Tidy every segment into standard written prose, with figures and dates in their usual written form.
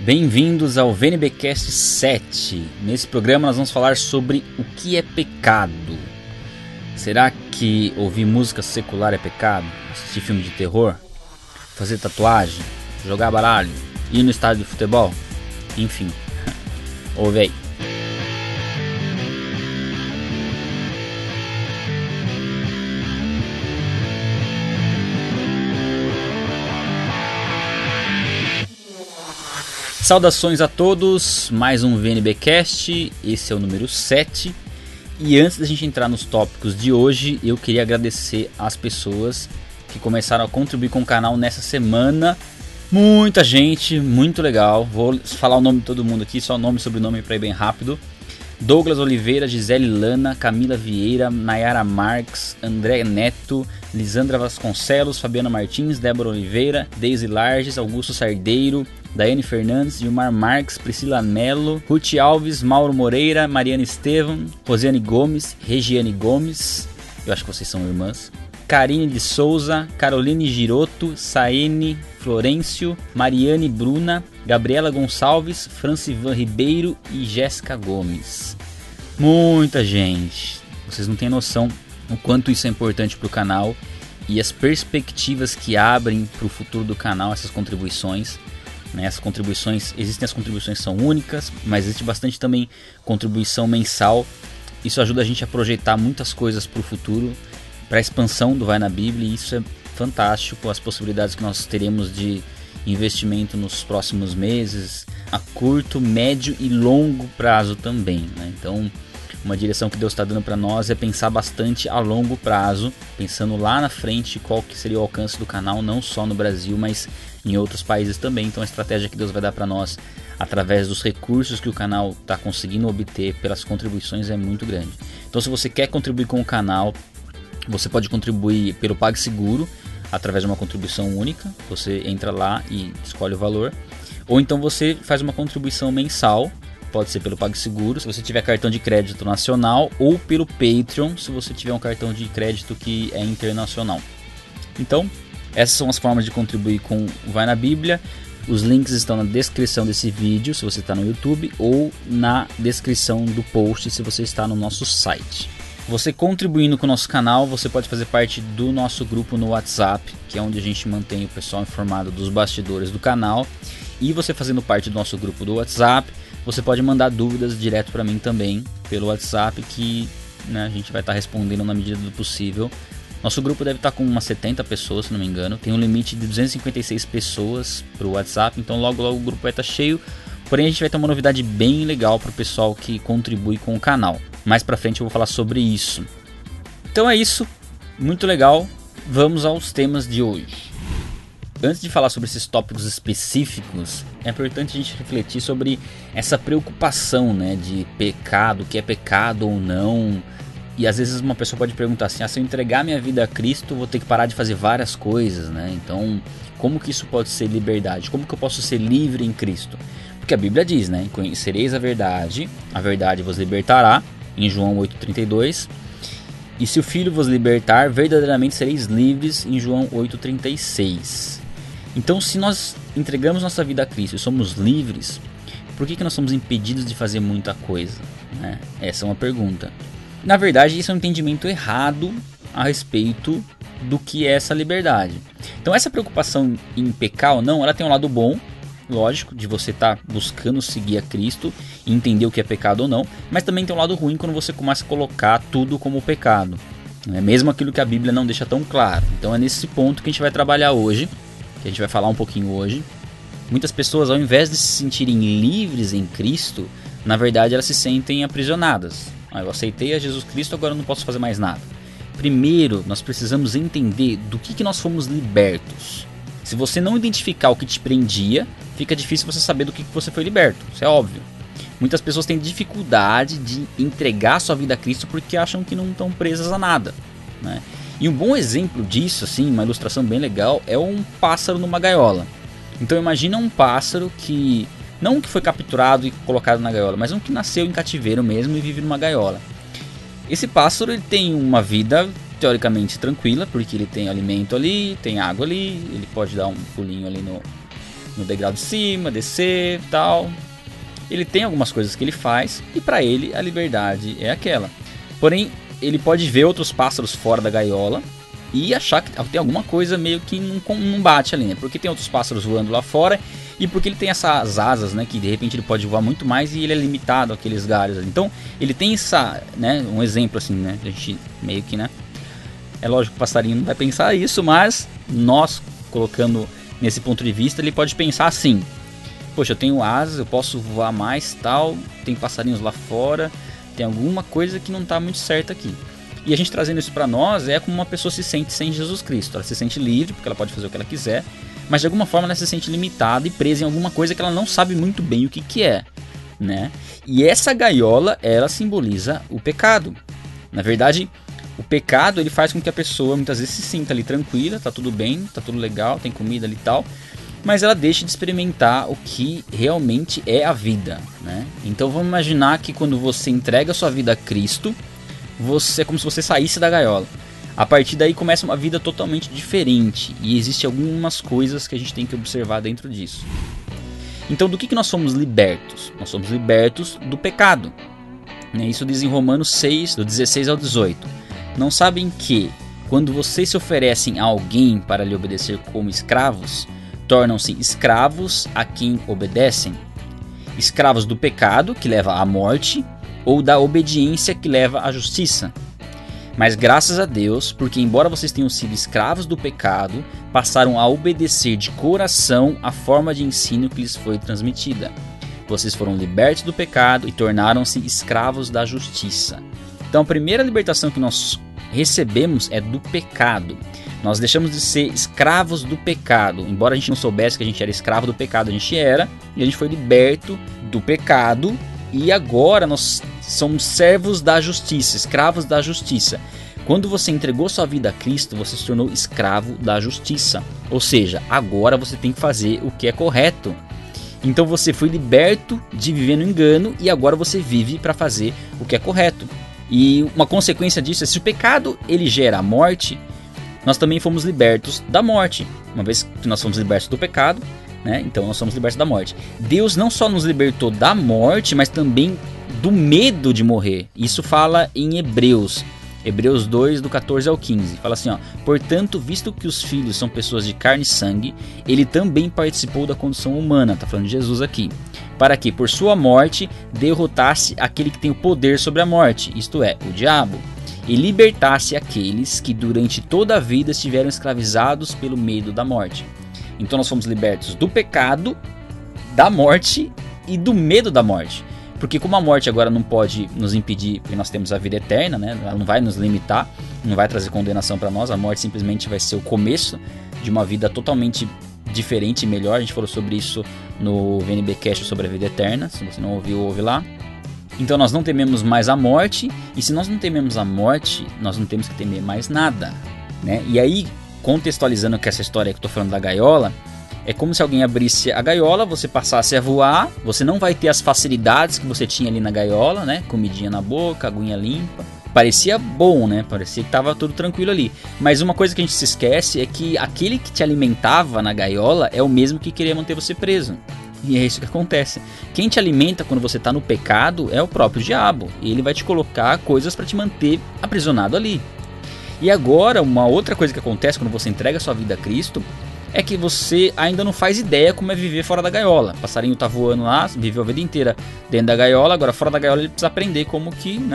Bem-vindos ao VNBcast 7. Nesse programa nós vamos falar sobre o que é pecado. Será que ouvir música secular é pecado? Assistir filme de terror? Fazer tatuagem? Jogar baralho? Ir no estádio de futebol? Enfim, ouve aí. Saudações a todos, mais um VNBcast, esse é o número 7. E antes da gente entrar nos tópicos de hoje, eu queria agradecer às pessoas que começaram a contribuir com o canal nessa semana. Muita gente, muito legal. Vou falar o nome de todo mundo aqui, só nome e sobrenome para ir bem rápido. Douglas Oliveira, Gisele Lana, Camila Vieira, Nayara Marques, André Neto, Lisandra Vasconcelos, Fabiana Martins, Débora Oliveira, Deise Larges, Augusto Sardeiro, Daiane Fernandes, Gilmar Marques, Priscila Melo, Ruth Alves, Mauro Moreira, Mariana Estevam, Rosiane Gomes, Regiane Gomes, eu acho que vocês são irmãs, Karine de Souza, Caroline Giroto, Saene Florencio, Mariane Bruna, Gabriela Gonçalves, Francivan Ribeiro e Jéssica Gomes. Muita gente, vocês não têm noção o quanto isso é importante para o canal e as perspectivas que abrem para o futuro do canal, essas contribuições. As contribuições, existem as contribuições que são únicas, mas existe bastante também contribuição mensal. Isso ajuda a gente a projetar muitas coisas para o futuro, para a expansão do Vai na Bíblia, e isso é fantástico, as possibilidades que nós teremos de investimento nos próximos meses, a curto, médio e longo prazo também, né? Então, uma direção que Deus está dando para nós é pensar bastante a longo prazo, pensando lá na frente qual que seria o alcance do canal, não só no Brasil, mas em outros países também. Então a estratégia que Deus vai dar para nós através dos recursos que o canal está conseguindo obter pelas contribuições é muito grande. Então se você quer contribuir com o canal, você pode contribuir pelo PagSeguro, através de uma contribuição única, você entra lá e escolhe o valor, ou então você faz uma contribuição mensal, pode ser pelo PagSeguro, se você tiver cartão de crédito nacional, ou pelo Patreon, se você tiver um cartão de crédito que é internacional. Então, essas são as formas de contribuir com o Vai na Bíblia. Os links estão na descrição desse vídeo, se você está no YouTube, ou na descrição do post, se você está no nosso site. Você contribuindo com o nosso canal, você pode fazer parte do nosso grupo no WhatsApp, que é onde a gente mantém o pessoal informado dos bastidores do canal. E você fazendo parte do nosso grupo do WhatsApp, você pode mandar dúvidas direto para mim também pelo WhatsApp, que a gente vai estar respondendo na medida do possível. Nosso grupo deve estar com umas 70 pessoas, se não me engano. Tem um limite de 256 pessoas para o WhatsApp, então logo o grupo vai estar cheio. Porém a gente vai ter uma novidade bem legal para o pessoal que contribui com o canal. Mais para frente eu vou falar sobre isso. Então é isso, muito legal. Vamos aos temas de hoje. Antes de falar sobre esses tópicos específicos, é importante a gente refletir sobre essa preocupação, de pecado, o que é pecado ou não. E às vezes uma pessoa pode perguntar assim, se eu entregar minha vida a Cristo, vou ter que parar de fazer várias coisas, Então, como que isso pode ser liberdade? Como que eu posso ser livre em Cristo? Porque a Bíblia diz, conhecereis a verdade vos libertará, em João 8,32. E se o Filho vos libertar, verdadeiramente sereis livres, em João 8,36. Então, se nós entregamos nossa vida a Cristo e somos livres, por que nós somos impedidos de fazer muita coisa? Essa é uma pergunta. Na verdade, isso é um entendimento errado a respeito do que é essa liberdade. Então, essa preocupação em pecar ou não, ela tem um lado bom, lógico, de você estar buscando seguir a Cristo e entender o que é pecado ou não, mas também tem um lado ruim quando você começa a colocar tudo como pecado, mesmo aquilo que a Bíblia não deixa tão claro. Então, é nesse ponto que a gente vai trabalhar hoje, que a gente vai falar um pouquinho hoje. Muitas pessoas, ao invés de se sentirem livres em Cristo, na verdade elas se sentem aprisionadas. Eu aceitei a Jesus Cristo, agora eu não posso fazer mais nada. Primeiro, nós precisamos entender do que nós fomos libertos. Se você não identificar o que te prendia, fica difícil você saber do que você foi liberto. Isso é óbvio. Muitas pessoas têm dificuldade de entregar sua vida a Cristo porque acham que não estão presas a nada, E um bom exemplo disso, uma ilustração bem legal, é um pássaro numa gaiola. Então imagina um pássaro que, não que foi capturado e colocado na gaiola, mas um que nasceu em cativeiro mesmo e vive numa gaiola. Esse pássaro ele tem uma vida teoricamente tranquila, porque ele tem alimento ali, tem água ali, ele pode dar um pulinho ali no degrau de cima, descer, tal. Ele tem algumas coisas que ele faz e para ele a liberdade é aquela. Porém, ele pode ver outros pássaros fora da gaiola e achar que tem alguma coisa meio que não bate ali, né? Porque tem outros pássaros voando lá fora e porque ele tem essas asas, né? Que de repente ele pode voar muito mais e ele é limitado àqueles galhos ali. Então ele tem essa, né? Um exemplo assim, né? A gente meio que, né? É lógico que o passarinho não vai pensar isso, mas nós colocando nesse ponto de vista, ele pode pensar assim: poxa, eu tenho asas, eu posso voar mais, tal, tem passarinhos lá fora, tem alguma coisa que não está muito certa aqui. E a gente trazendo isso para nós é como uma pessoa se sente sem Jesus Cristo. Ela se sente livre, porque ela pode fazer o que ela quiser, mas de alguma forma ela se sente limitada e presa em alguma coisa que ela não sabe muito bem o que é, né? E essa gaiola, ela simboliza o pecado. Na verdade, o pecado ele faz com que a pessoa muitas vezes se sinta ali tranquila, tá tudo bem, tá tudo legal, tem comida ali e tal, mas ela deixa de experimentar o que realmente é a vida, né? Então vamos imaginar que quando você entrega a sua vida a Cristo, é como se você saísse da gaiola. A partir daí começa uma vida totalmente diferente e existem algumas coisas que a gente tem que observar dentro disso. Então do que nós somos libertos? Nós somos libertos do pecado. Isso diz em Romanos 6, do 16 ao 18. Não sabem que, quando vocês se oferecem a alguém para lhe obedecer como escravos, tornam-se escravos a quem obedecem? Escravos do pecado, que leva à morte, ou da obediência, que leva à justiça? Mas graças a Deus, porque embora vocês tenham sido escravos do pecado, passaram a obedecer de coração a forma de ensino que lhes foi transmitida. Vocês foram libertos do pecado e tornaram-se escravos da justiça. Então a primeira libertação que nós recebemos é do pecado. Nós deixamos de ser escravos do pecado. Embora a gente não soubesse que a gente era escravo do pecado, a gente era. E a gente foi liberto do pecado. E agora nós somos servos da justiça, escravos da justiça. Quando você entregou sua vida a Cristo, você se tornou escravo da justiça. Ou seja, agora você tem que fazer o que é correto. Então você foi liberto de viver no engano e agora você vive para fazer o que é correto. E uma consequência disso é, se o pecado ele gera a morte, nós também fomos libertos da morte. Uma vez que nós fomos libertos do pecado, né, então nós somos libertos da morte. Deus não só nos libertou da morte, mas também do medo de morrer. Isso fala em Hebreus 2, do 14 ao 15. Fala assim, ó: portanto, visto que os filhos são pessoas de carne e sangue, ele também participou da condição humana, está falando de Jesus aqui, para que por sua morte derrotasse aquele que tem o poder sobre a morte, isto é, o diabo, e libertasse aqueles que durante toda a vida estiveram escravizados pelo medo da morte. Então nós fomos libertos do pecado, da morte e do medo da morte. Porque como a morte agora não pode nos impedir, porque nós temos a vida eterna, né? Ela não vai nos limitar, não vai trazer condenação para nós. A morte simplesmente vai ser o começo de uma vida totalmente diferente e melhor. A gente falou sobre isso no VNBcast sobre a vida eterna. Se você não ouviu, ouve lá. Então nós não tememos mais a morte. E se nós não tememos a morte, nós não temos que temer mais nada, né? E aí, contextualizando com essa história que eu estou falando da gaiola, é como se alguém abrisse a gaiola, você passasse a voar, você não vai ter as facilidades que você tinha ali na gaiola, né? Comidinha na boca, aguinha limpa. Parecia bom, né? Parecia que estava tudo tranquilo ali. Mas uma coisa que a gente se esquece é que aquele que te alimentava na gaiola é o mesmo que queria manter você preso. E é isso que acontece. Quem te alimenta quando você está no pecado é o próprio diabo. E ele vai te colocar coisas para te manter aprisionado ali. E agora, uma outra coisa que acontece quando você entrega a sua vida a Cristo é que você ainda não faz ideia como é viver fora da gaiola. O passarinho tá voando lá, viveu a vida inteira dentro da gaiola, agora fora da gaiola ele precisa aprender como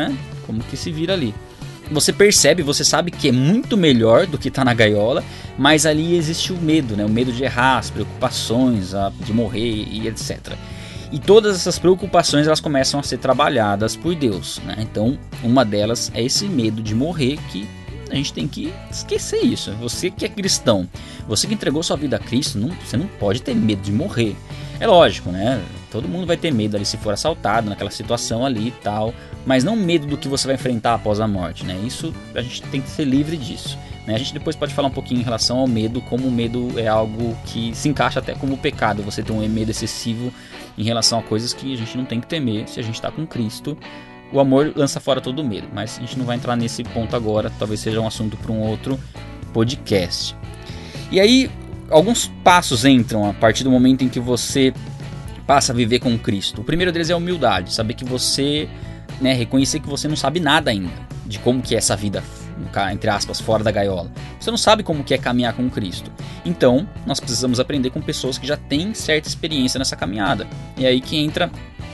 que se vira ali. Você percebe, você sabe que é muito melhor do que tá na gaiola, mas ali existe o medo, né? O medo de errar, as preocupações, de morrer e etc. E todas essas preocupações elas começam a ser trabalhadas por Deus, né? Então uma delas é esse medo de morrer, que a gente tem que esquecer isso. Você que é cristão, você que entregou sua vida a Cristo, você não pode ter medo de morrer. É lógico, né? Todo mundo vai ter medo ali se for assaltado naquela situação ali e tal, mas não medo do que você vai enfrentar após a morte, né? Isso a gente tem que ser livre disso, né? A gente depois pode falar um pouquinho em relação ao medo, como o medo é algo que se encaixa até como pecado. Você tem um medo excessivo em relação a coisas que a gente não tem que temer se a gente está com Cristo. O amor lança fora todo o medo, mas a gente não vai entrar nesse ponto agora, talvez seja um assunto para um outro podcast. E aí, alguns passos entram a partir do momento em que você passa a viver com Cristo. O primeiro deles é a humildade, saber que você, reconhecer que você não sabe nada ainda de como que é essa vida, entre aspas, fora da gaiola. Você não sabe como que é caminhar com Cristo. Então, nós precisamos aprender com pessoas que já têm certa experiência nessa caminhada. E aí que entra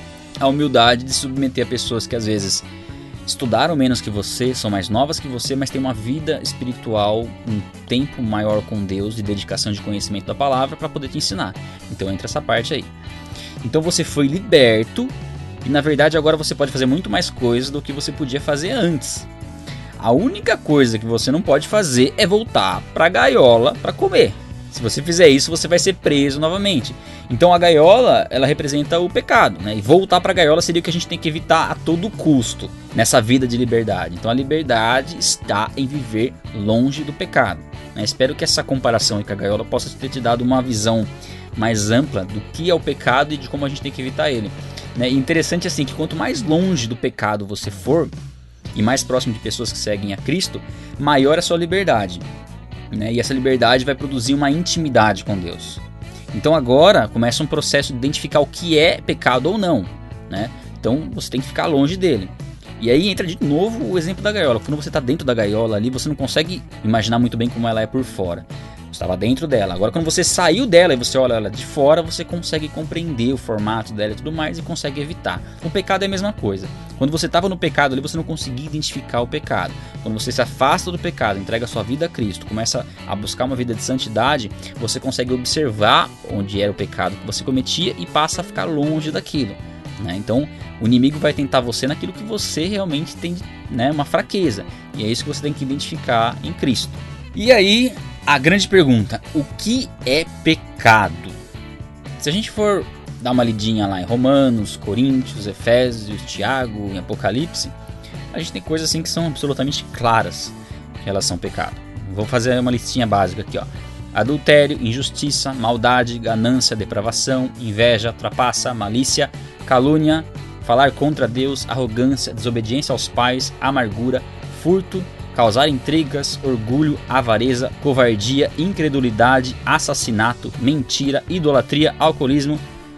a humildade de se submeter a pessoas que às vezes estudaram menos que você, são mais novas que você, mas têm uma vida espiritual, um tempo maior com Deus, de dedicação de conhecimento da palavra para poder te ensinar. Então entra essa parte aí. Então você foi liberto e na verdade agora você pode fazer muito mais coisas do que você podia fazer antes. A única coisa que você não pode fazer é voltar para a gaiola para comer. Se você fizer isso, você vai ser preso novamente. Então a gaiola, ela representa o pecado, E voltar para a gaiola seria o que a gente tem que evitar a todo custo nessa vida de liberdade. Então a liberdade está em viver longe do pecado. Espero que essa comparação com a gaiola possa ter te dado uma visão mais ampla do que é o pecado e de como a gente tem que evitar ele. E interessante assim que quanto mais longe do pecado você for e mais próximo de pessoas que seguem a Cristo, maior é a sua liberdade. E essa liberdade vai produzir uma intimidade com Deus. Então agora começa um processo de identificar o que é pecado ou não. Então você tem que ficar longe dele. E aí entra de novo o exemplo da gaiola. Quando você está dentro da gaiola ali, você não consegue imaginar muito bem como ela é por fora. Você estava dentro dela. Agora quando você saiu dela e você olha ela de fora, você consegue compreender o formato dela e tudo mais e consegue evitar. O pecado é a mesma coisa. Quando você estava no pecado ali, você não conseguia identificar o pecado. Quando você se afasta do pecado, entrega a sua vida a Cristo, começa a buscar uma vida de santidade, você consegue observar onde era o pecado que você cometia e passa a ficar longe daquilo. Então o inimigo vai tentar você naquilo que você realmente tem uma fraqueza. E é isso que você tem que identificar em Cristo. E aí a grande pergunta, o que é pecado? Se a gente for dar uma lidinha lá em Romanos, Coríntios, Efésios, Tiago, em Apocalipse, a gente tem coisas assim que são absolutamente claras em relação ao pecado. Vou fazer uma listinha básica aqui, adultério, injustiça, maldade, ganância, depravação, inveja, trapaça, malícia, calúnia, falar contra Deus, arrogância, desobediência aos pais, amargura, furto, causar intrigas, orgulho, avareza, covardia, incredulidade, assassinato, mentira, idolatria, alcoolismo,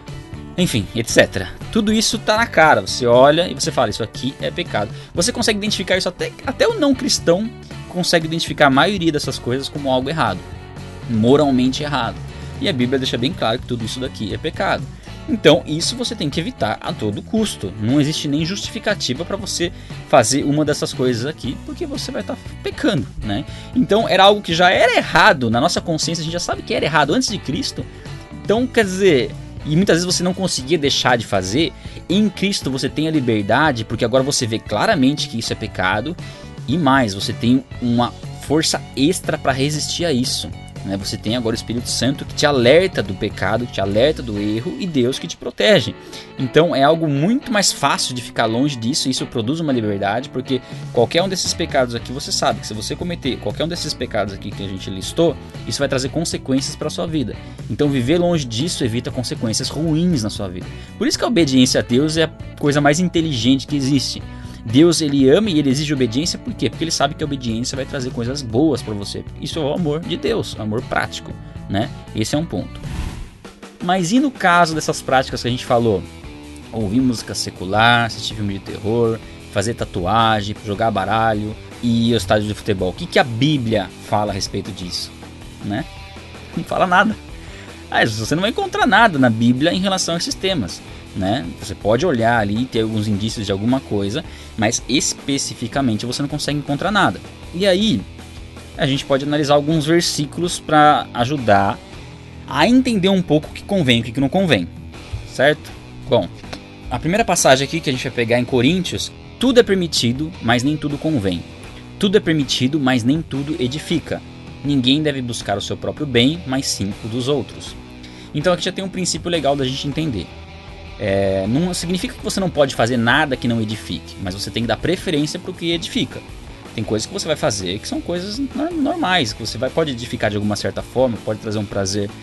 enfim, etc. Tudo isso tá na cara, você olha e você fala, isso aqui é pecado. Você consegue identificar isso, até o não cristão consegue identificar a maioria dessas coisas como algo errado, moralmente errado. E a Bíblia deixa bem claro que tudo isso daqui é pecado. Então isso você tem que evitar a todo custo. Não existe nem justificativa para você fazer uma dessas coisas aqui, porque você vai estar pecando, Então era algo que já era errado, na nossa consciência a gente já sabe que era errado antes de Cristo. Então quer dizer, e muitas vezes você não conseguia deixar de fazer. Em Cristo você tem a liberdade, porque agora você vê claramente que isso é pecado. E mais, você tem uma força extra para resistir a isso. Você tem agora o Espírito Santo que te alerta do pecado, te alerta do erro e Deus que te protege. Então é algo muito mais fácil de ficar longe disso, e isso produz uma liberdade, porque qualquer um desses pecados aqui, você sabe que se você cometer qualquer um desses pecados aqui que a gente listou, isso vai trazer consequências para a sua vida. Então viver longe disso evita consequências ruins na sua vida. Por isso que a obediência a Deus é a coisa mais inteligente que existe. Deus, ele ama e ele exige obediência, por quê? Porque ele sabe que a obediência vai trazer coisas boas para você. Isso é o amor de Deus, amor prático, Esse é um ponto. Mas e no caso dessas práticas que a gente falou? Ouvir música secular, assistir filme de terror, fazer tatuagem, jogar baralho e ir ao estádio de futebol. O que a Bíblia fala a respeito disso? Não fala nada. Você não vai encontrar nada na Bíblia em relação a esses temas. Você pode olhar ali e ter alguns indícios de alguma coisa, mas especificamente você não consegue encontrar nada. E aí a gente pode analisar alguns versículos para ajudar a entender um pouco o que convém e o que não convém, certo? Bom, a primeira passagem aqui que a gente vai pegar em Coríntios: tudo é permitido, mas nem tudo convém. Tudo é permitido, mas nem tudo edifica. Ninguém deve buscar o seu próprio bem, mas sim o dos outros. Então aqui já tem um princípio legal da gente entender. Não significa que você não pode fazer nada que não edifique, mas você tem que dar preferência para o que edifica. Tem coisas que você vai fazer que são coisas normais, que você pode edificar de alguma certa forma, pode trazer um prazer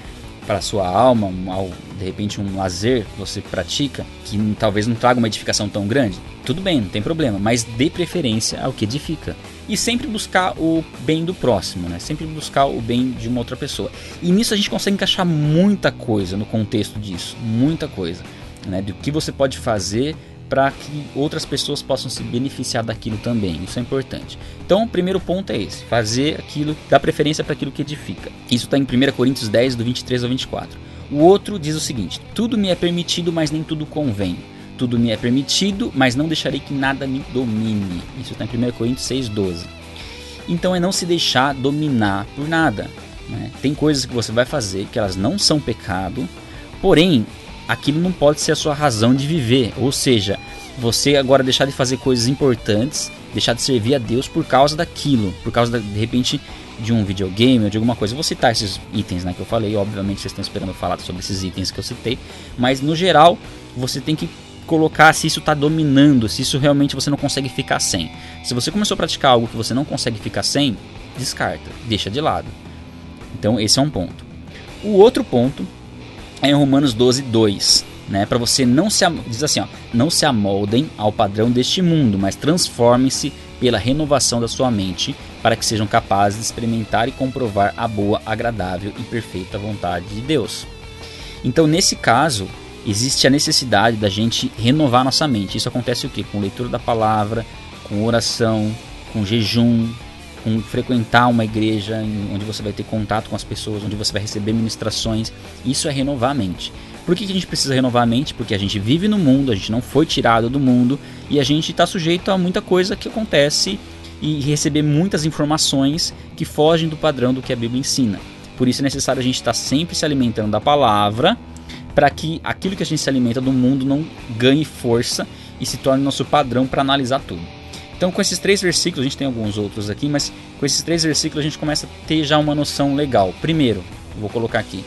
para a sua alma, de repente um lazer que você pratica, que talvez não traga uma edificação tão grande, tudo bem, não tem problema, mas dê preferência ao que edifica. E sempre buscar o bem do próximo, né? Sempre buscar o bem de uma outra pessoa. E nisso a gente consegue encaixar muita coisa no contexto disso, muita coisa, né? Do que você pode fazer para que outras pessoas possam se beneficiar daquilo também. Isso é importante. Então, o primeiro ponto é esse: fazer aquilo, dar preferência para aquilo que edifica. Isso está em 1 Coríntios 10, do 23 ao 24. O outro diz o seguinte: tudo me é permitido, mas nem tudo convém. Tudo me é permitido, mas não deixarei que nada me domine. Isso está em 1 Coríntios 6, 12. Então é não se deixar dominar por nada, né? Tem coisas que você vai fazer que elas não são pecado, porém aquilo não pode ser a sua razão de viver. Ou seja, você agora deixar de fazer coisas importantes, deixar de servir a Deus por causa daquilo, por causa de repente de um videogame ou de alguma coisa. Eu vou citar esses itens, né, que eu falei. Obviamente vocês estão esperando eu falar sobre esses itens que eu citei, mas no geral você tem que colocar se isso está dominando, se isso realmente você não consegue ficar sem. Se você começou a praticar algo que você não consegue ficar sem, descarta, deixa de lado. Então esse é um ponto. O outro ponto é em Romanos 12, 2, né? Para você não se... Diz assim, ó: não se amoldem ao padrão deste mundo, mas transformem-se pela renovação da sua mente, para que sejam capazes de experimentar e comprovar a boa, agradável e perfeita vontade de Deus. Então, nesse caso, existe a necessidade da gente renovar nossa mente. Isso acontece o quê? Com leitura da palavra, com oração, com jejum, com frequentar uma igreja onde você vai ter contato com as pessoas, onde você vai receber ministrações. Isso é renovar a mente. Por que a gente precisa renovar a mente? Porque a gente vive no mundo, a gente não foi tirado do mundo e a gente está sujeito a muita coisa que acontece e receber muitas informações que fogem do padrão do que a Bíblia ensina. Por isso é necessário a gente estar sempre se alimentando da palavra, para que aquilo que a gente se alimenta do mundo não ganhe força e se torne nosso padrão para analisar tudo. Então, com esses 3 versículos, a gente tem alguns outros aqui, mas com esses 3 versículos a gente começa a ter já uma noção legal. Primeiro, vou colocar aqui,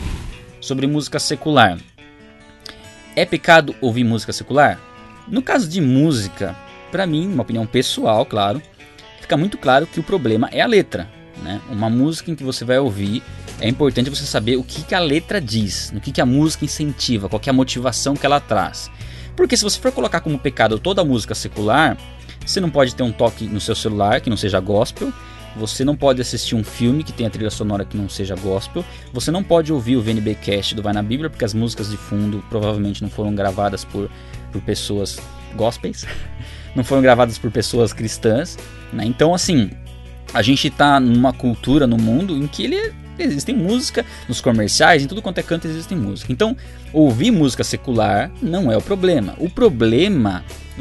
sobre música secular. É pecado ouvir música secular? No caso de música, para mim, uma opinião pessoal, claro, fica muito claro que o problema é a letra, né? Uma música em que você vai ouvir, é importante você saber o que a letra diz, o que a música incentiva, qual que é a motivação que ela traz. Porque se você for colocar como pecado toda a música secular, você não pode ter um toque no seu celular que não seja gospel, você não pode assistir um filme que tenha trilha sonora que não seja gospel, você não pode ouvir o VNBcast do Vai na Bíblia, porque as músicas de fundo provavelmente não foram gravadas por pessoas gospels, não foram gravadas por pessoas cristãs, né? Então, assim, a gente está numa cultura no mundo em que existem música, nos comerciais, em tudo quanto é canto existe música. Então, ouvir música secular não é o problema. O problema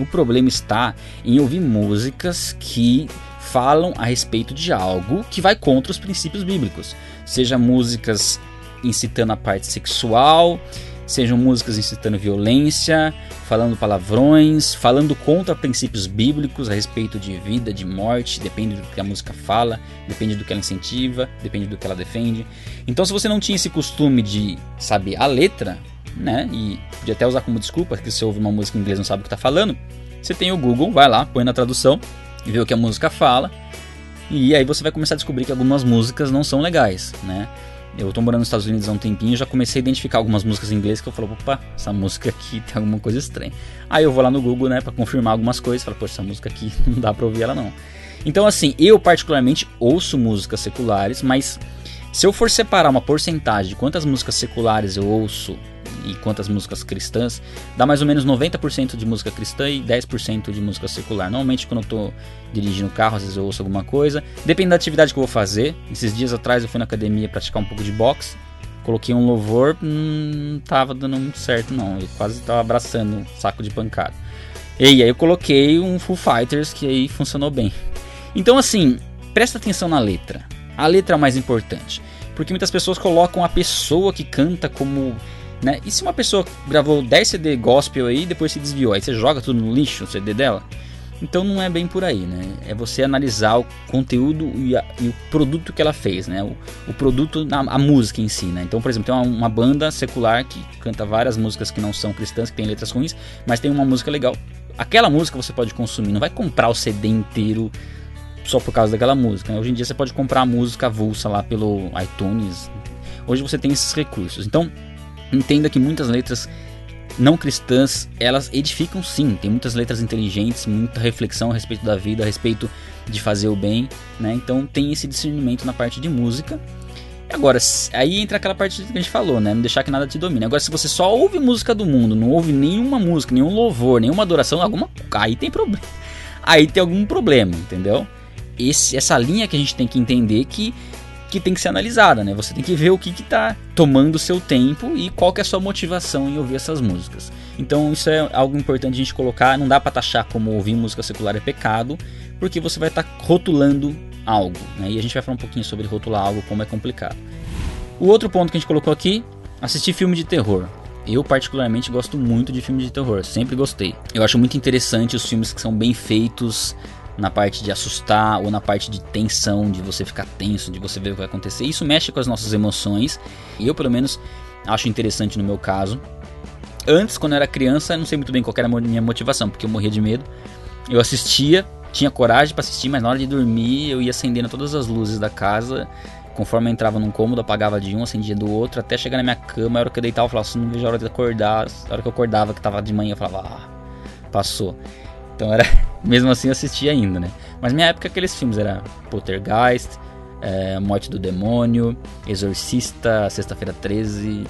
está em ouvir músicas que falam a respeito de algo que vai contra os princípios bíblicos. Seja músicas incitando a parte sexual, sejam músicas incitando violência, falando palavrões, falando contra princípios bíblicos a respeito de vida, de morte, depende do que a música fala, depende do que ela incentiva, depende do que ela defende. Então, se você não tinha esse costume de saber a letra, né, e podia até usar como desculpa que você ouve uma música em inglês e não sabe o que está falando, você tem o Google, vai lá, põe na tradução e vê o que a música fala, e aí você vai começar a descobrir que algumas músicas não são legais, né? Eu tô morando nos Estados Unidos há um tempinho e já comecei a identificar algumas músicas em inglês que eu falo, opa, essa música aqui tem alguma coisa estranha. Aí eu vou lá no Google, né, pra confirmar algumas coisas e falo, poxa, essa música aqui não dá pra ouvir ela não. Então, assim, eu particularmente ouço músicas seculares, mas se eu for separar uma porcentagem de quantas músicas seculares eu ouço e quantas músicas cristãs, dá mais ou menos 90% de música cristã e 10% de música secular. Normalmente quando eu tô dirigindo o carro, às vezes eu ouço alguma coisa, depende da atividade que eu vou fazer. Esses dias atrás eu fui na academia praticar um pouco de boxe, coloquei um louvor, não tava dando muito certo não, eu quase tava abraçando um saco de pancada. E aí eu coloquei um Foo Fighters, que aí funcionou bem. Então, assim, presta atenção na letra. A letra é o mais importante, porque muitas pessoas colocam a pessoa que canta como, né? E se uma pessoa gravou 10 CD gospel aí e depois se desviou, aí você joga tudo no lixo, o CD dela? Então não é bem por aí, né? É você analisar o conteúdo e o produto que ela fez, né? O produto, a música em si, né? Então, por exemplo, tem uma banda secular que canta várias músicas que não são cristãs, que tem letras ruins, mas tem uma música legal. Aquela música você pode consumir, não vai comprar o CD inteiro só por causa daquela música, né? Hoje em dia você pode comprar a música avulsa lá pelo iTunes. hoje você tem esses recursos. Então, entenda que muitas letras não cristãs, elas edificam sim. Tem muitas letras inteligentes, muita reflexão a respeito da vida, a respeito de fazer o bem, né? Então tem esse discernimento na parte de música. Agora, aí entra aquela parte que a gente falou, né? Não deixar que nada te domine. Agora, se você só ouve música do mundo, não ouve nenhuma música, nenhum louvor, nenhuma adoração, aí tem problema. Aí tem algum problema, entendeu? Essa linha que a gente tem que entender que tem que ser analisada, né? Você tem que ver o que tá tomando o seu tempo e qual que é a sua motivação em ouvir essas músicas. Então isso é algo importante a gente colocar. Não dá pra taxar como ouvir música secular é pecado, porque você vai estar rotulando algo, né? E a gente vai falar um pouquinho sobre rotular algo, como é complicado. O outro ponto que a gente colocou aqui, assistir filme de terror. Eu particularmente gosto muito de filme de terror, sempre gostei. Eu acho muito interessante os filmes que são bem feitos na parte de assustar ou na parte de tensão, de você ficar tenso, de você ver o que vai acontecer. Isso mexe com as nossas emoções e eu pelo menos acho interessante no meu caso. Antes, quando eu era criança, eu não sei muito bem qual era a minha motivação, porque eu morria de medo. Eu assistia, tinha coragem para assistir, mas na hora de dormir eu ia acendendo todas as luzes da casa. Conforme eu entrava num cômodo, apagava de um, acendia do outro, até chegar na minha cama. A hora que eu deitava, eu falava assim, não vejo a hora de acordar. A hora que eu acordava, que tava de manhã, eu falava, passou. Então era, mesmo assim eu assistia ainda, né? Mas minha época aqueles filmes era Poltergeist, Morte do Demônio, Exorcista, Sexta-feira 13,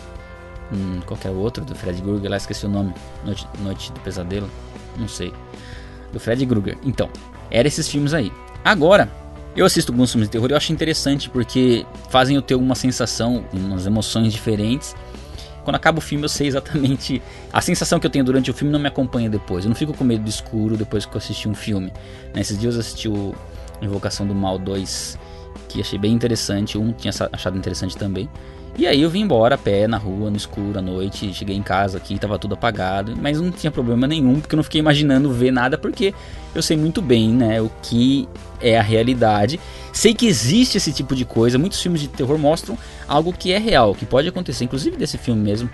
qual que era o outro do Fred Krueger, lá esqueci o nome, Noite do Pesadelo, não sei, do Fred Krueger. Então, eram esses filmes aí. Agora, eu assisto alguns filmes de terror e eu acho interessante porque fazem eu ter alguma sensação, umas emoções diferentes. Quando acaba o filme eu sei exatamente a sensação que eu tenho durante o filme, não me acompanha depois. Eu não fico com medo do escuro depois que eu assisti um filme. Nesses dias eu assisti o Invocação do Mal 2, que achei bem interessante. Um tinha achado interessante também. E aí eu vim embora a pé, na rua, no escuro, à noite. Cheguei em casa aqui, tava tudo apagado. Mas não tinha problema nenhum, porque eu não fiquei imaginando ver nada. Porque eu sei muito bem, né, o que é a realidade. Sei que existe esse tipo de coisa. Muitos filmes de terror mostram algo que é real, que pode acontecer. Inclusive desse filme mesmo,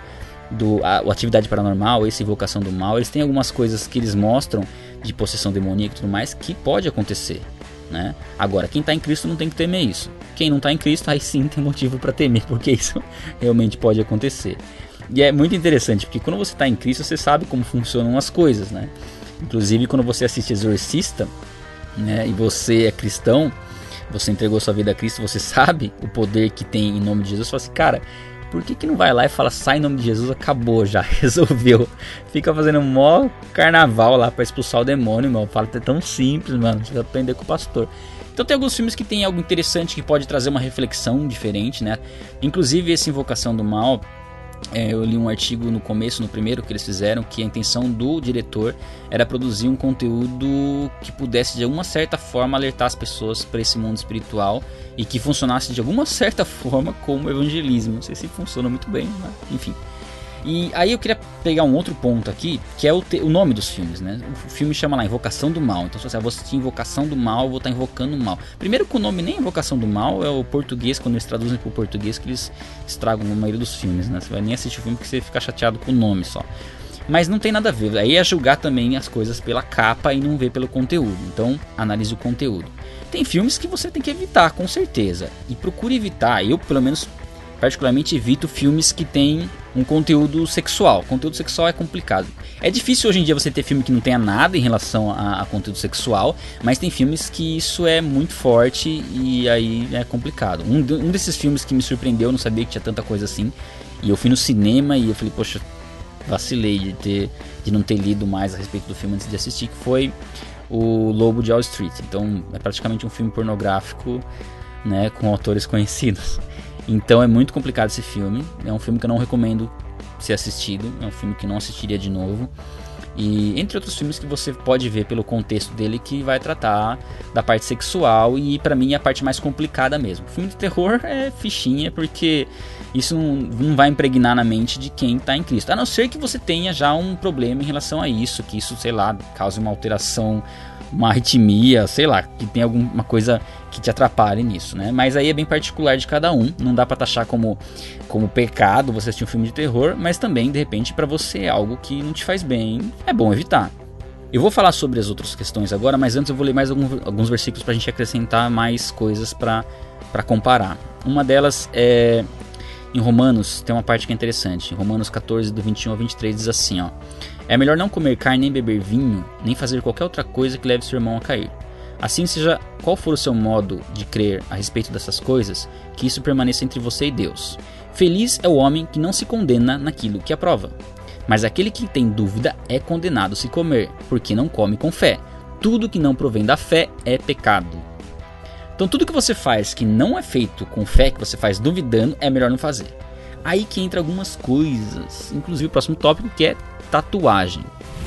o Atividade Paranormal, esse Invocação do Mal. Eles têm algumas coisas que eles mostram de possessão demoníaca e tudo mais, que pode acontecer, né? Agora, quem está em Cristo não tem que temer isso. Quem não está em Cristo, aí sim tem motivo para temer, porque isso realmente pode acontecer. E é muito interessante, porque quando você está em Cristo, você sabe como funcionam as coisas, né? Inclusive, quando você assiste Exorcista, né, e você é cristão, você entregou sua vida a Cristo, você sabe o poder que tem em nome de Jesus. Você fala assim, cara, por que não vai lá e fala, sai em nome de Jesus, acabou já, resolveu. Fica fazendo um mó carnaval lá pra expulsar o demônio, mano. Fala que é tão simples, mano, você vai aprender com o pastor. Então tem alguns filmes que tem algo interessante que pode trazer uma reflexão diferente, né? Inclusive esse Invocação do Mal, eu li um artigo no começo, no primeiro que eles fizeram, que a intenção do diretor era produzir um conteúdo que pudesse de alguma certa forma alertar as pessoas para esse mundo espiritual e que funcionasse de alguma certa forma como evangelismo. Não sei se funciona muito bem, mas enfim. E aí eu queria pegar um outro ponto aqui, que é o nome dos filmes, né? O filme chama lá Invocação do Mal. Então se você vou assistir Invocação do Mal, eu vou estar invocando o mal. Primeiro que o nome nem é Invocação do Mal, é o português, quando eles traduzem para o português, que eles estragam na maioria dos filmes, né? Você vai nem assistir o filme porque você fica chateado com o nome só. Mas não tem nada a ver, aí é julgar também as coisas pela capa e não ver pelo conteúdo. Então analise o conteúdo. Tem filmes que você tem que evitar, com certeza. E procure evitar, eu pelo menos particularmente evito filmes que tem um conteúdo sexual. Conteúdo sexual é complicado. É difícil hoje em dia você ter filme que não tenha nada em relação a conteúdo sexual, mas tem filmes que isso é muito forte e aí é complicado. Um desses filmes que me surpreendeu, eu não sabia que tinha tanta coisa assim, e eu fui no cinema e eu falei, poxa, vacilei de não ter lido mais a respeito do filme antes de assistir, que foi o Lobo de Wall Street. Então é praticamente um filme pornográfico, né, com autores conhecidos. Então é muito complicado esse filme. É um filme que eu não recomendo ser assistido. É um filme que não assistiria de novo. E entre outros filmes que você pode ver pelo contexto dele, que vai tratar da parte sexual. E pra mim é a parte mais complicada mesmo. O filme de terror é fichinha, porque isso não vai impregnar na mente de quem tá em Cristo. A não ser que você tenha já um problema em relação a isso, que isso, sei lá, cause uma alteração, uma arritmia, sei lá, que tem alguma coisa que te atrapalhe nisso, né? Mas aí é bem particular de cada um. Não dá pra taxar como pecado você assistir um filme de terror, mas também, de repente, pra você é algo que não te faz bem, é bom evitar. Eu vou falar sobre as outras questões agora, mas antes eu vou ler mais alguns versículos pra gente acrescentar mais coisas pra comparar. Uma delas é Em Romanos tem uma parte que é interessante. Em Romanos 14, do 21 ao 23 diz assim, ó: é melhor não comer carne nem beber vinho, nem fazer qualquer outra coisa que leve seu irmão a cair. Assim, seja qual for o seu modo de crer a respeito dessas coisas, que isso permaneça entre você e Deus. Feliz é o homem que não se condena naquilo que aprova. Mas aquele que tem dúvida é condenado se comer, porque não come com fé. Tudo que não provém da fé é pecado. Então tudo que você faz que não é feito com fé, que você faz duvidando, é melhor não fazer. Aí que entra algumas coisas, inclusive o próximo tópico, que é tatuagem.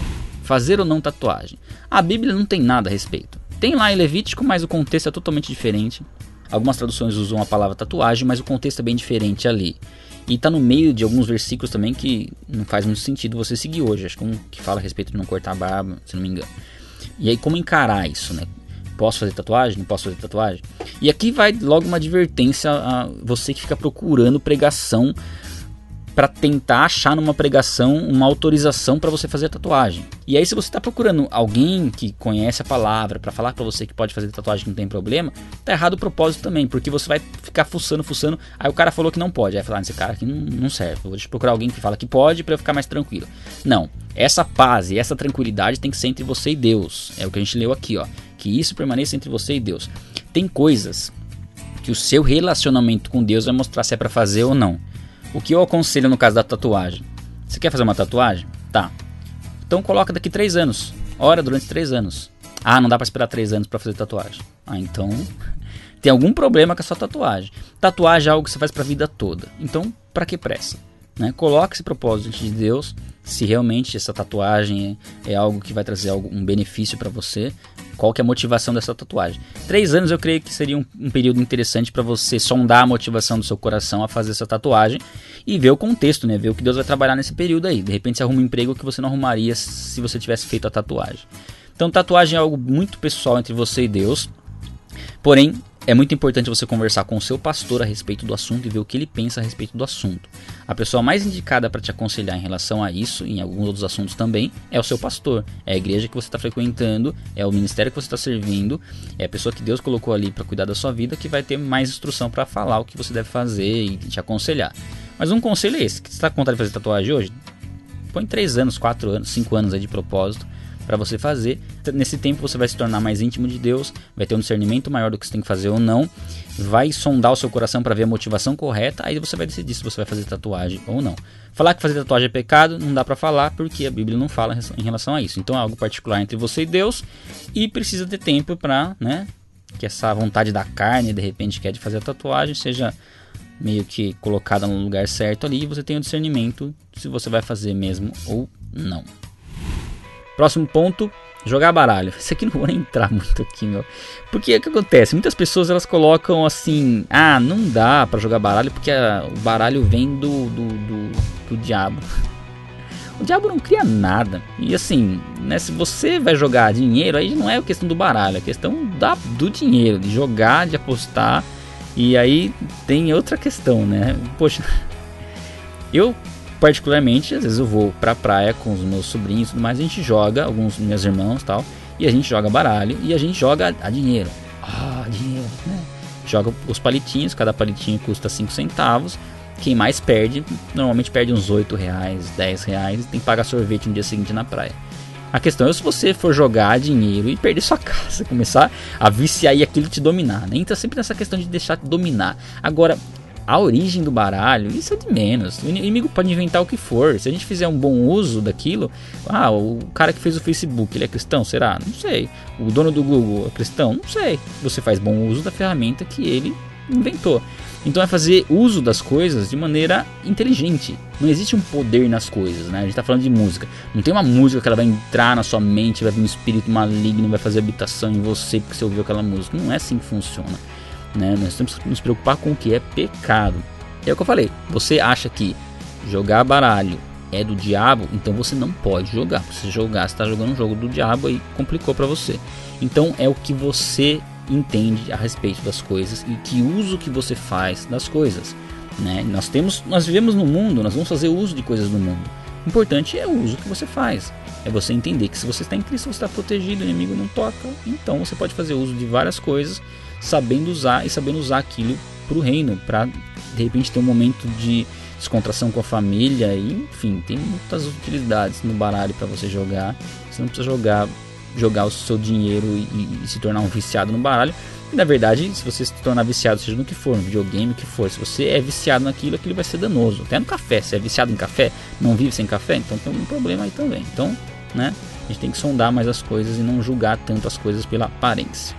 Fazer ou não tatuagem. A Bíblia não tem nada a respeito. Tem lá em Levítico, mas o contexto é totalmente diferente. Algumas traduções usam a palavra tatuagem, mas o contexto é bem diferente ali. E está no meio de alguns versículos também que não faz muito sentido você seguir hoje. Acho que um que fala a respeito de não cortar a barba, se não me engano. E aí como encarar isso, né? Posso fazer tatuagem? Não posso fazer tatuagem? E aqui vai logo uma advertência a você que fica procurando pregação para tentar achar numa pregação uma autorização para você fazer a tatuagem. E aí se você está procurando alguém que conhece a palavra para falar para você que pode fazer tatuagem que não tem problema, tá errado o propósito também, porque você vai ficar fuçando, aí o cara falou que não pode, aí vai falar, esse cara aqui não serve, eu vou procurar alguém que fala que pode para eu ficar mais tranquilo. Não, essa paz e essa tranquilidade tem que ser entre você e Deus, é o que a gente leu aqui, ó, que isso permaneça entre você e Deus. Tem coisas que o seu relacionamento com Deus vai mostrar se é para fazer ou não. O que eu aconselho no caso da tatuagem? Você quer fazer uma tatuagem? Tá. Então coloca daqui 3 anos. Ora durante 3 anos. Ah, não dá pra esperar 3 anos pra fazer tatuagem. Ah, então tem algum problema com a sua tatuagem. Tatuagem é algo que você faz pra vida toda. Então, pra que pressa? Né? Coloque esse propósito diante de Deus. Se realmente essa tatuagem é algo que vai trazer um benefício pra você. Qual que é a motivação dessa tatuagem? 3 anos eu creio que seria um período interessante para você sondar a motivação do seu coração a fazer essa tatuagem e ver o contexto, né? Ver o que Deus vai trabalhar nesse período aí. De repente você arruma um emprego que você não arrumaria se você tivesse feito a tatuagem. Então tatuagem é algo muito pessoal entre você e Deus. Porém, é muito importante você conversar com o seu pastor a respeito do assunto e ver o que ele pensa a respeito do assunto. A pessoa mais indicada para te aconselhar em relação a isso, e em alguns outros assuntos também, é o seu pastor. É a igreja que você está frequentando, é o ministério que você está servindo, é a pessoa que Deus colocou ali para cuidar da sua vida que vai ter mais instrução para falar o que você deve fazer e te aconselhar. Mas um conselho é esse, que você está com vontade de fazer tatuagem hoje? Põe 3 anos, 4 anos, 5 anos aí de propósito para você fazer. Nesse tempo você vai se tornar mais íntimo de Deus, vai ter um discernimento maior do que você tem que fazer ou não, vai sondar o seu coração para ver a motivação correta, aí você vai decidir se você vai fazer tatuagem ou não. Falar que fazer tatuagem é pecado, não dá para falar porque a Bíblia não fala em relação a isso. Então é algo particular entre você e Deus e precisa ter tempo para, né, que essa vontade da carne de repente quer de fazer a tatuagem seja meio que colocada no lugar certo ali e você tem o discernimento se você vai fazer mesmo ou não. Próximo ponto, jogar baralho. Isso aqui não vou nem entrar muito aqui, meu. Porque o que acontece? Muitas pessoas elas colocam assim, não dá pra jogar baralho porque o baralho vem do diabo. O diabo não cria nada. E assim, né, se você vai jogar dinheiro, aí não é a questão do baralho, é a questão do dinheiro, de jogar, de apostar. E aí tem outra questão, né? Poxa, eu particularmente, às vezes eu vou pra praia com os meus sobrinhos e tudo mais, a gente joga, alguns meus irmãos e tal, e a gente joga baralho e a gente joga a dinheiro. Dinheiro, né? Joga os palitinhos, cada palitinho custa 5 centavos. Quem mais perde, normalmente perde uns 8 reais, 10 reais, e tem que pagar sorvete no dia seguinte na praia. A questão é se você for jogar dinheiro e perder sua casa, começar a viciar e aquilo te dominar, né? Entra sempre nessa questão de deixar te dominar. Agora, a origem do baralho, isso é de menos. O inimigo pode inventar o que for. Se a gente fizer um bom uso daquilo, o cara que fez o Facebook, ele é cristão? Será? Não sei. O dono do Google é cristão? Não sei. Você faz bom uso da ferramenta que ele inventou. Então é fazer uso das coisas de maneira inteligente. Não existe um poder nas coisas, né? A gente tá falando de música. Não tem uma música que ela vai entrar na sua mente, vai vir um espírito maligno, vai fazer habitação em você porque você ouviu aquela música. Não é assim que funciona, né? Nós temos que nos preocupar com o que é pecado. É o que eu falei. Você acha que jogar baralho é do diabo, então você não pode jogar. Se você jogar, você está jogando um jogo do diabo e complicou para você. Então é o que você entende a respeito das coisas e que uso que você faz das coisas, né? Nós vivemos no mundo, nós vamos fazer uso de coisas do mundo. O importante é o uso que você faz. É você entender que se você está em Cristo, você está protegido, o inimigo não toca. Então você pode fazer uso de várias coisas, sabendo usar aquilo pro reino, para de repente ter um momento de descontração com a família, e enfim, tem muitas utilidades no baralho para você jogar. Você não precisa jogar o seu dinheiro e se tornar um viciado no baralho. E, na verdade, se você se tornar viciado, seja no que for, no videogame, o que for, se você é viciado naquilo, aquilo vai ser danoso. Até no café, se é viciado em café, não vive sem café, então tem um problema aí também. Então, né, a gente tem que sondar mais as coisas e não julgar tanto as coisas pela aparência.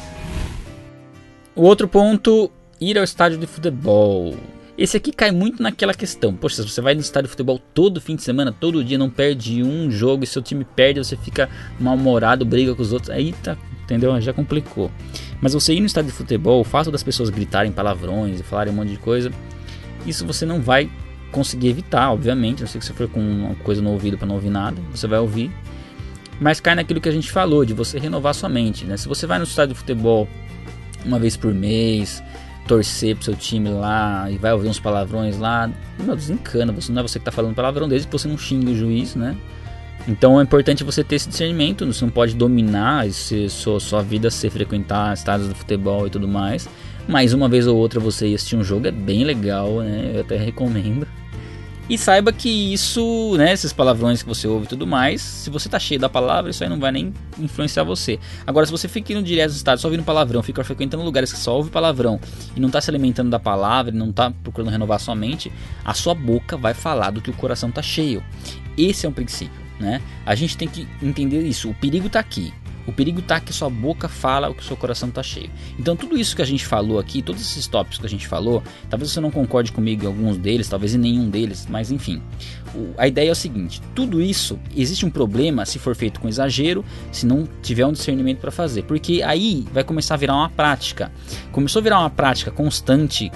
O outro ponto, ir ao estádio de futebol. Esse aqui cai muito naquela questão. Poxa, se você vai no estádio de futebol todo fim de semana, todo dia, não perde um jogo, e seu time perde, você fica mal-humorado, briga com os outros, aí tá, entendeu? Já complicou. Mas você ir no estádio de futebol, o fato das pessoas gritarem palavrões e falarem um monte de coisa, isso você não vai conseguir evitar, obviamente. Não sei que você for com uma coisa no ouvido para não ouvir nada, você vai ouvir. Mas cai naquilo que a gente falou, de você renovar sua mente, né? Se você vai no estádio de futebol uma vez por mês, torcer pro seu time lá e vai ouvir uns palavrões lá, meu, desencana, não é você que tá falando palavrão, desde que você não xingue o juiz, né? Então é importante você ter esse discernimento, você não pode dominar sua vida, se frequentar estádios de futebol e tudo mais, mas uma vez ou outra você ir assistir um jogo é bem legal, né? Eu até recomendo. E saiba que isso, né, esses palavrões que você ouve e tudo mais, se você tá cheio da palavra, isso aí não vai nem influenciar você. Agora, se você fica indo direto no estádio só ouvindo palavrão, fica frequentando lugares que só ouve palavrão e não tá se alimentando da palavra, e não tá procurando renovar sua mente, a sua boca vai falar do que o coração tá cheio. Esse é um princípio, né? A gente tem que entender isso, o perigo tá aqui. O perigo está que sua boca fala o que o seu coração está cheio. Então tudo isso que a gente falou aqui, todos esses tópicos que a gente falou, talvez você não concorde comigo em alguns deles, talvez em nenhum deles, mas enfim. A ideia é o seguinte, tudo isso, existe um problema se for feito com exagero, se não tiver um discernimento para fazer. Porque aí vai começar a virar uma prática. Começou a virar uma prática constante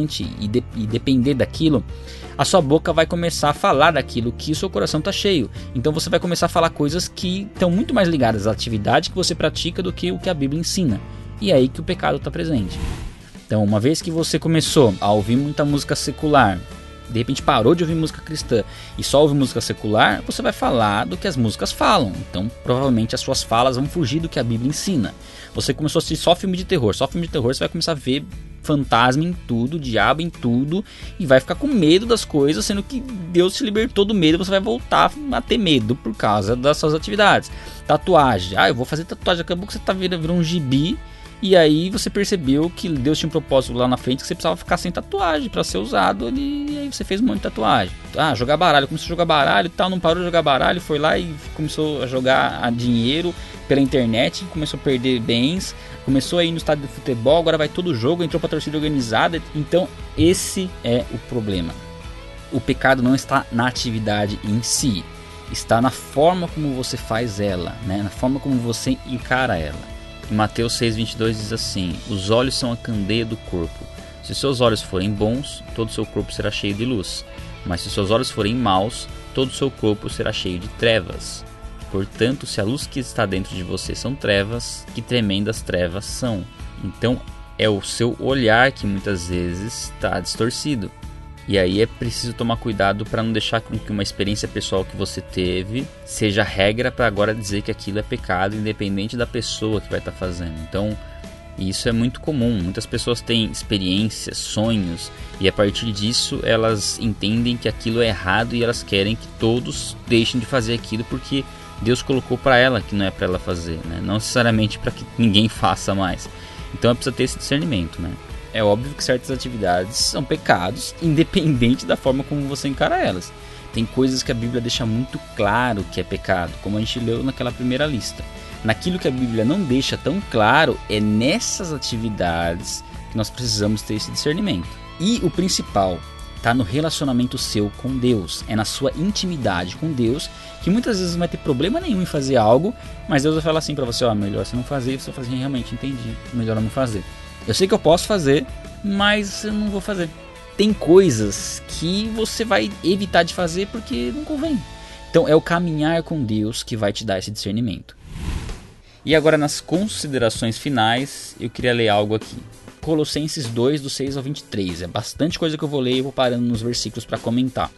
e depender daquilo, a sua boca vai começar a falar daquilo que o seu coração está cheio. Então você vai começar a falar coisas que estão muito mais ligadas à atividade que você pratica do que o que a Bíblia ensina. E é aí que o pecado está presente. Então, uma vez que você começou a ouvir muita música secular, de repente parou de ouvir música cristã e só ouve música secular, você vai falar do que as músicas falam. Então, provavelmente as suas falas vão fugir do que a Bíblia ensina. Você começou a assistir só filme de terror, você vai começar a ver fantasma em tudo, diabo em tudo, e vai ficar com medo das coisas, sendo que Deus te libertou do medo, você vai voltar a ter medo por causa das suas atividades. Tatuagem, eu vou fazer tatuagem, acabou que você virou um gibi, e aí você percebeu que Deus tinha um propósito lá na frente, que você precisava ficar sem tatuagem para ser usado ali, e aí você fez um monte de tatuagem. Jogar baralho, começou a jogar baralho e tal, não parou de jogar baralho, foi lá e começou a jogar dinheiro pela internet, começou a perder bens, começou a ir no estádio de futebol, agora vai todo jogo, entrou pra torcida organizada. Então esse é o problema. O pecado não está na atividade em si, está na forma como você faz ela, né? Na forma como você encara ela. Em Mateus 6,22 diz assim: os olhos são a candeia do corpo. Se seus olhos forem bons, todo o seu corpo será cheio de luz. Mas se seus olhos forem maus, todo o seu corpo será cheio de trevas. Portanto, se a luz que está dentro de você são trevas, que tremendas trevas são. Então, é o seu olhar que muitas vezes está distorcido. E aí é preciso tomar cuidado para não deixar com que uma experiência pessoal que você teve seja regra para agora dizer que aquilo é pecado, independente da pessoa que vai estar fazendo. Então, isso é muito comum. Muitas pessoas têm experiências, sonhos, e a partir disso elas entendem que aquilo é errado e elas querem que todos deixem de fazer aquilo porque Deus colocou para ela que não é para ela fazer, né? Não necessariamente para que ninguém faça mais. Então é preciso ter esse discernimento, né? É óbvio que certas atividades são pecados, independente da forma como você encara elas. Tem coisas que a Bíblia deixa muito claro que é pecado, como a gente leu naquela primeira lista. Naquilo que a Bíblia não deixa tão claro, é nessas atividades que nós precisamos ter esse discernimento. E o principal está no relacionamento seu com Deus, é na sua intimidade com Deus, que muitas vezes não vai ter problema nenhum em fazer algo, mas Deus vai falar assim para você, melhor você não fazer, e você vai fazer, realmente, entendi, melhor eu não fazer. Eu sei que eu posso fazer, mas eu não vou fazer. Tem coisas que você vai evitar de fazer porque não convém. Então é o caminhar com Deus que vai te dar esse discernimento. E agora nas considerações finais, eu queria ler algo aqui. Colossenses 2, do 6 ao 23. É bastante coisa que eu vou ler e vou parando nos versículos para comentar.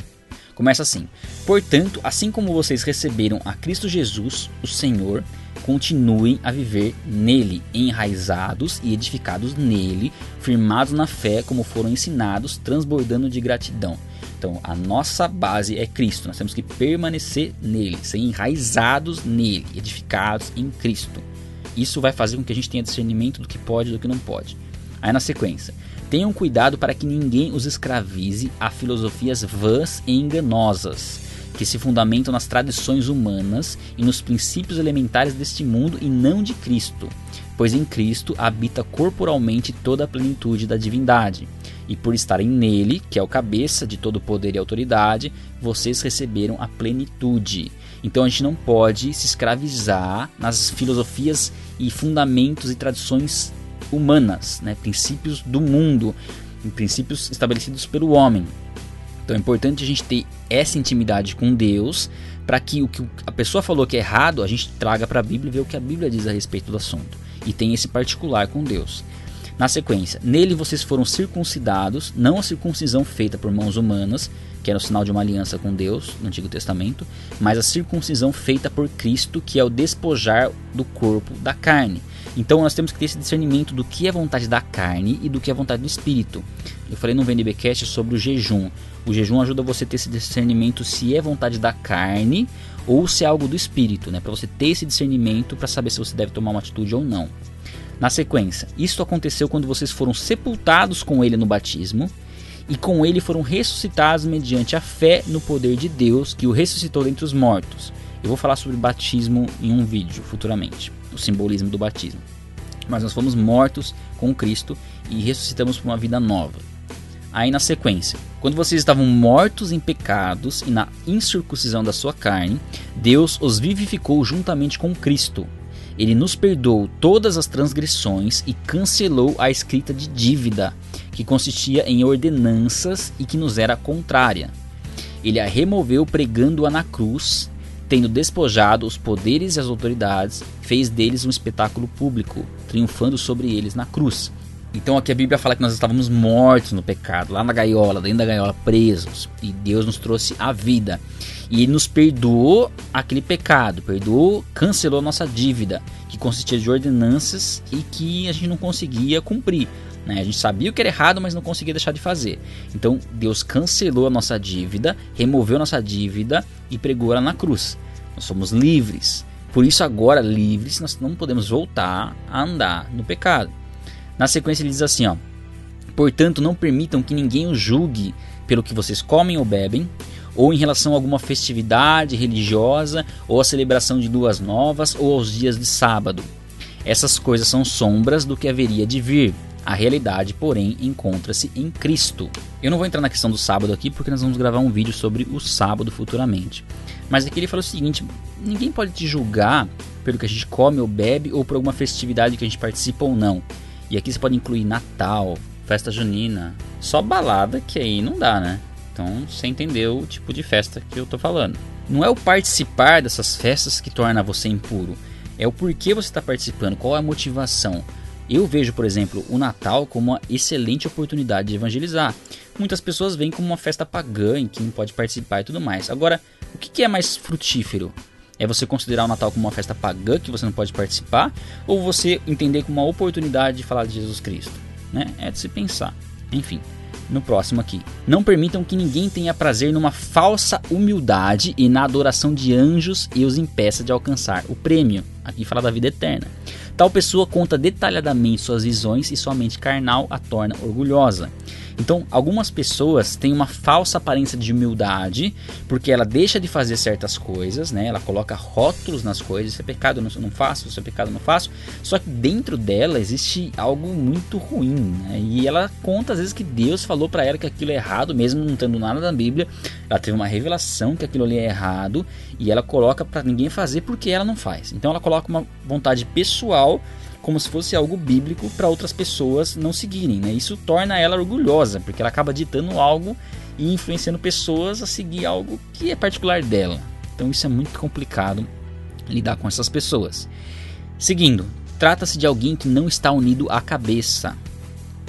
Começa assim: portanto, assim como vocês receberam a Cristo Jesus, o Senhor, continuem a viver nele, enraizados e edificados nele, firmados na fé como foram ensinados, transbordando de gratidão. Então, a nossa base é Cristo, nós temos que permanecer nele, ser enraizados nele, edificados em Cristo. Isso vai fazer com que a gente tenha discernimento do que pode e do que não pode. Aí na sequência: tenham cuidado para que ninguém os escravize a filosofias vãs e enganosas, que se fundamentam nas tradições humanas e nos princípios elementares deste mundo e não de Cristo, pois em Cristo habita corporalmente toda a plenitude da divindade, e por estarem nele, que é o cabeça de todo poder e autoridade, vocês receberam a plenitude. Então a gente não pode se escravizar nas filosofias e fundamentos e tradições humanas, né? Princípios do mundo, princípios estabelecidos pelo homem. Então é importante a gente ter essa intimidade com Deus, para que o que a pessoa falou que é errado, a gente traga para a Bíblia e ver o que a Bíblia diz a respeito do assunto. E tem esse particular com Deus. Na sequência: nele vocês foram circuncidados, não a circuncisão feita por mãos humanas, que era o sinal de uma aliança com Deus no Antigo Testamento, mas a circuncisão feita por Cristo, que é o despojar do corpo da carne. Então nós temos que ter esse discernimento do que é vontade da carne e do que é vontade do Espírito. Eu falei no VNBcast sobre o jejum. O jejum ajuda você a ter esse discernimento se é vontade da carne ou se é algo do Espírito, né? Para você ter esse discernimento para saber se você deve tomar uma atitude ou não. Na sequência: isto aconteceu quando vocês foram sepultados com ele no batismo, e com ele foram ressuscitados mediante a fé no poder de Deus que o ressuscitou dentre os mortos. Eu vou falar sobre batismo em um vídeo futuramente, o simbolismo do batismo. Mas nós fomos mortos com Cristo e ressuscitamos para uma vida nova. Aí na sequência: quando vocês estavam mortos em pecados e na incircuncisão da sua carne, Deus os vivificou juntamente com Cristo. Ele nos perdoou todas as transgressões e cancelou a escrita de dívida, que consistia em ordenanças e que nos era contrária. Ele a removeu pregando-a na cruz, tendo despojado os poderes e as autoridades, fez deles um espetáculo público, triunfando sobre eles na cruz. Então aqui a Bíblia fala que nós estávamos mortos no pecado, lá na gaiola, dentro da gaiola, presos, e Deus nos trouxe a vida. E Ele nos perdoou aquele pecado, perdoou, cancelou a nossa dívida, que consistia de ordenanças e que a gente não conseguia cumprir, né? A gente sabia o que era errado, mas não conseguia deixar de fazer. Então Deus cancelou a nossa dívida, removeu a nossa dívida e pregou ela na cruz. Nós somos livres. Por isso agora, livres, nós não podemos voltar a andar no pecado. Na sequência ele diz assim, ó: portanto não permitam que ninguém os julgue pelo que vocês comem ou bebem, ou em relação a alguma festividade religiosa, ou a celebração de luas novas, ou aos dias de sábado. Essas coisas são sombras do que haveria de vir. A realidade, porém, encontra-se em Cristo. Eu não vou entrar na questão do sábado aqui, porque nós vamos gravar um vídeo sobre o sábado futuramente. Mas aqui ele fala o seguinte: ninguém pode te julgar pelo que a gente come ou bebe, ou por alguma festividade que a gente participa ou não. E aqui você pode incluir Natal, festa junina, só balada, que aí não dá, né? Então você entendeu o tipo de festa que eu tô falando. Não é o participar dessas festas que torna você impuro, é o porquê você está participando, qual é a motivação. Eu vejo, por exemplo, o Natal como uma excelente oportunidade de evangelizar. Muitas pessoas veem como uma festa pagã em que não pode participar e tudo mais. Agora, o que é mais frutífero? É você considerar o Natal como uma festa pagã que você não pode participar, ou você entender como uma oportunidade de falar de Jesus Cristo, né? É de se pensar. Enfim, no próximo aqui: não permitam que ninguém tenha prazer numa falsa humildade e na adoração de anjos e os impeça de alcançar o prêmio. Aqui fala da vida eterna. Tal pessoa conta detalhadamente suas visões e sua mente carnal a torna orgulhosa. Então, algumas pessoas têm uma falsa aparência de humildade, porque ela deixa de fazer certas coisas, né? Ela coloca rótulos nas coisas: isso é pecado, eu não faço, isso é pecado, eu não faço. Só que dentro dela existe algo muito ruim, né? E ela conta às vezes que Deus falou para ela que aquilo é errado, mesmo não tendo nada da Bíblia. Ela teve uma revelação que aquilo ali é errado, e ela coloca para ninguém fazer porque ela não faz. Então ela coloca uma vontade pessoal, como se fosse algo bíblico, para outras pessoas não seguirem, né? Isso torna ela orgulhosa, porque ela acaba ditando algo e influenciando pessoas a seguir algo que é particular dela. Então isso é muito complicado, lidar com essas pessoas. Seguindo: trata-se de alguém que não está unido à cabeça.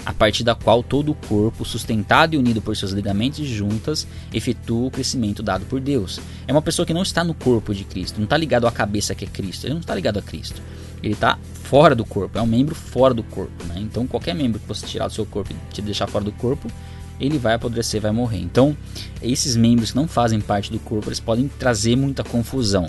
a partir da qual todo o corpo, sustentado e unido por seus ligamentos e juntas, efetua o crescimento dado por Deus. É uma pessoa que não está no corpo de Cristo, não está ligado à cabeça que é Cristo, ele não está ligado a Cristo. Ele está fora do corpo, é um membro fora do corpo, né? Então qualquer membro que você tirar do seu corpo e te deixar fora do corpo, ele vai apodrecer, vai morrer. Então esses membros que não fazem parte do corpo, eles podem trazer muita confusão.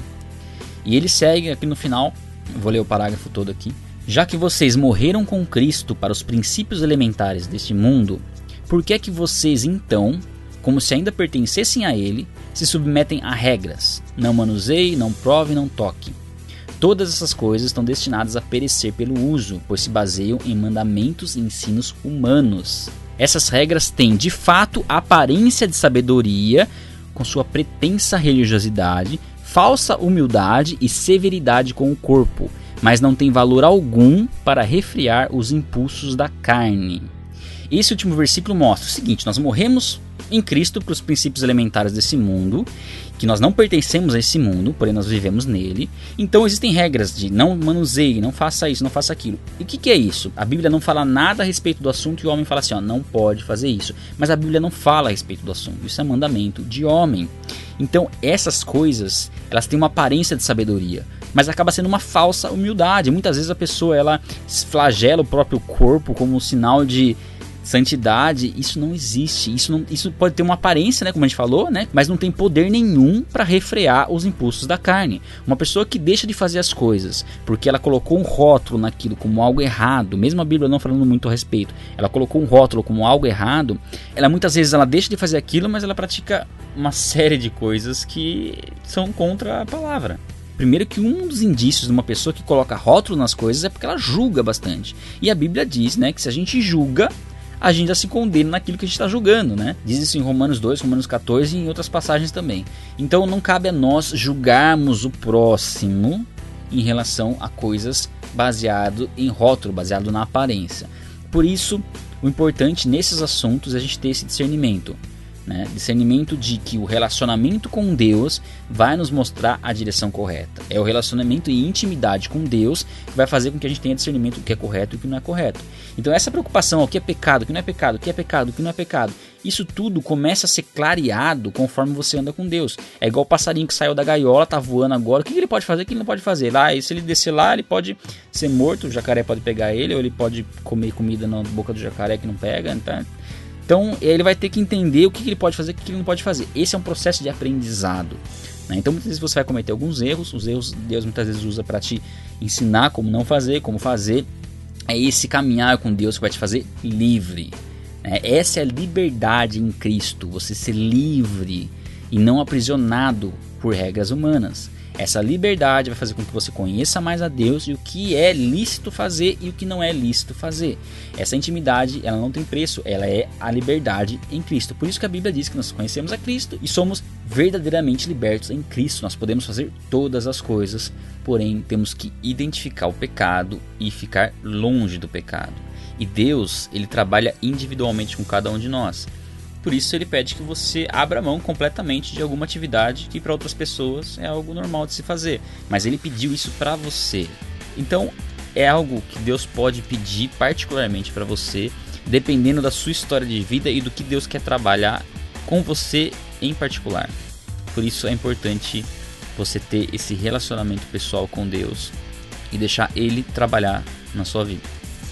E ele segue aqui no final, vou ler o parágrafo todo aqui. Já que vocês morreram com Cristo para os princípios elementares deste mundo, por que é que vocês então, como se ainda pertencessem a ele, se submetem a regras? Não manuseie, não prove, não toque. Todas essas coisas estão destinadas a perecer pelo uso, pois se baseiam em mandamentos e ensinos humanos. Essas regras têm, de fato, aparência de sabedoria, com sua pretensa religiosidade, falsa humildade e severidade com o corpo, mas não tem valor algum para refrear os impulsos da carne. Esse último versículo mostra o seguinte: nós morremos em Cristo para os princípios elementares desse mundo, que nós não pertencemos a esse mundo, porém nós vivemos nele. Então existem regras de não manuseie, não faça isso, não faça aquilo. E o que é isso? A Bíblia não fala nada a respeito do assunto e o homem fala assim, ó, não pode fazer isso. Mas a Bíblia não fala a respeito do assunto, isso é mandamento de homem. Então essas coisas, elas têm uma aparência de sabedoria, mas acaba sendo uma falsa humildade. Muitas vezes a pessoa ela flagela o próprio corpo como um sinal de santidade. Isso não existe. Isso pode ter uma aparência, né, como a gente falou, né, mas não tem poder nenhum para refrear os impulsos da carne. Uma pessoa que deixa de fazer as coisas porque ela colocou um rótulo naquilo como algo errado, mesmo a Bíblia não falando muito a respeito, ela colocou um rótulo como algo errado, ela muitas vezes ela deixa de fazer aquilo, mas ela pratica uma série de coisas que são contra a palavra. Primeiro que um dos indícios de uma pessoa que coloca rótulo nas coisas é porque ela julga bastante. E a Bíblia diz, né, que se a gente julga, a gente já se condena naquilo que a gente está julgando, né? Diz isso em Romanos 2, Romanos 14 e em outras passagens também. Então não cabe a nós julgarmos o próximo em relação a coisas baseado em rótulo, baseado na aparência. Por isso, o importante nesses assuntos é a gente ter esse discernimento. Né? Discernimento de que o relacionamento com Deus vai nos mostrar a direção correta. É o relacionamento e intimidade com Deus que vai fazer com que a gente tenha discernimento do que é correto e o que não é correto. Então essa preocupação, o que é pecado, o que não é pecado, o que é pecado, o que não é pecado, isso tudo começa a ser clareado conforme você anda com Deus. É igual o passarinho que saiu da gaiola, tá voando agora, o que ele pode fazer, o que ele não pode fazer. Lá, e se ele descer lá, ele pode ser morto, o jacaré pode pegar ele, ou ele pode comer comida na boca do jacaré que não pega, tá? Então ele vai ter que entender o que ele pode fazer e o que ele não pode fazer. Esse é um processo de aprendizado, né? Então muitas vezes você vai cometer alguns erros. Os erros Deus muitas vezes usa para te ensinar como não fazer, como fazer. É esse caminhar com Deus que vai te fazer livre, né? Essa é a liberdade em Cristo. Você ser livre e não aprisionado por regras humanas. Essa liberdade vai fazer com que você conheça mais a Deus e o que é lícito fazer e o que não é lícito fazer. Essa intimidade, ela não tem preço, ela é a liberdade em Cristo. Por isso que a Bíblia diz que nós conhecemos a Cristo e somos verdadeiramente libertos em Cristo. Nós podemos fazer todas as coisas, porém temos que identificar o pecado e ficar longe do pecado. E Deus, ele trabalha individualmente com cada um de nós. Por isso ele pede que você abra mão completamente de alguma atividade que para outras pessoas é algo normal de se fazer. Mas ele pediu isso para você. Então é algo que Deus pode pedir particularmente para você, dependendo da sua história de vida e do que Deus quer trabalhar com você em particular. Por isso é importante você ter esse relacionamento pessoal com Deus e deixar Ele trabalhar na sua vida.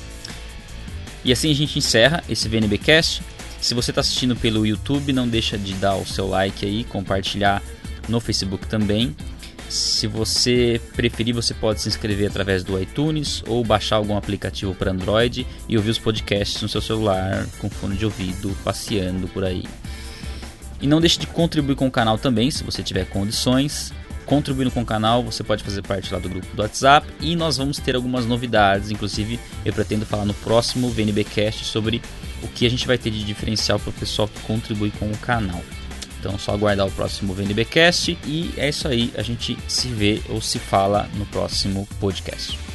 E assim a gente encerra esse VNBcast. Se você está assistindo pelo YouTube, não deixa de dar o seu like aí, compartilhar no Facebook também. Se você preferir, você pode se inscrever através do iTunes ou baixar algum aplicativo para Android e ouvir os podcasts no seu celular com fone de ouvido, passeando por aí. E não deixe de contribuir com o canal também, se você tiver condições. Contribuindo com o canal, você pode fazer parte lá do grupo do WhatsApp e nós vamos ter algumas novidades. Inclusive, eu pretendo falar no próximo VNBcast sobre o que a gente vai ter de diferencial para o pessoal que contribui com o canal. Então é só aguardar o próximo VNBcast e é isso aí, a gente se vê ou se fala no próximo podcast.